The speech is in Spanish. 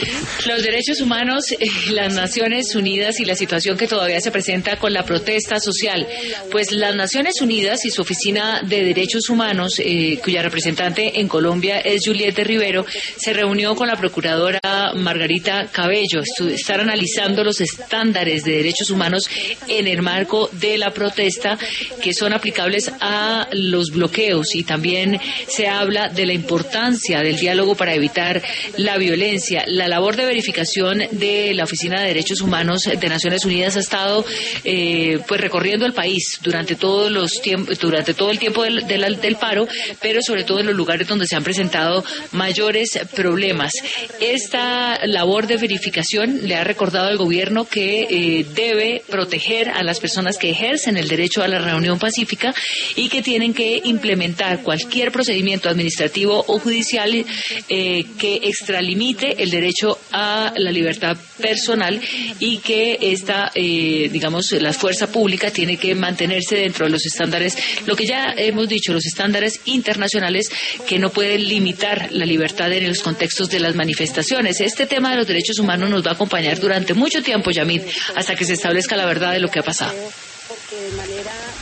Los derechos humanos, las Naciones Unidas y la situación que todavía se presenta con la protesta social. Pues las Naciones Unidas y su Oficina de Derechos Humanos, cuya representante en Colombia es Juliette Rivero, se reunió con la procuradora Margarita Cabello. Están analizando los estándares de derechos humanos en el marco de la protesta que son aplicables a los bloqueos, y también se habla de la importancia del diálogo para evitar la violencia. La labor de verificación de la Oficina de Derechos Humanos de Naciones Unidas ha estado pues recorriendo el país durante todo el tiempo del paro, pero sobre todo en los lugares donde se han presentado mayores problemas. Esta labor de verificación le ha recordado al gobierno que debe proteger a las personas que ejercen el derecho a la reunión pacífica y que tienen que implementar cualquier procedimiento administrativo o judicial que extralimite el derecho a la libertad personal, y que la fuerza pública tiene que mantenerse dentro de los estándares, lo que ya hemos dicho, los estándares internacionales, que no pueden limitar la libertad en los contextos de las manifestaciones. Este tema de los derechos humanos nos va a acompañar durante mucho tiempo, Yamid, hasta que se establezca la verdad de lo que ha pasado.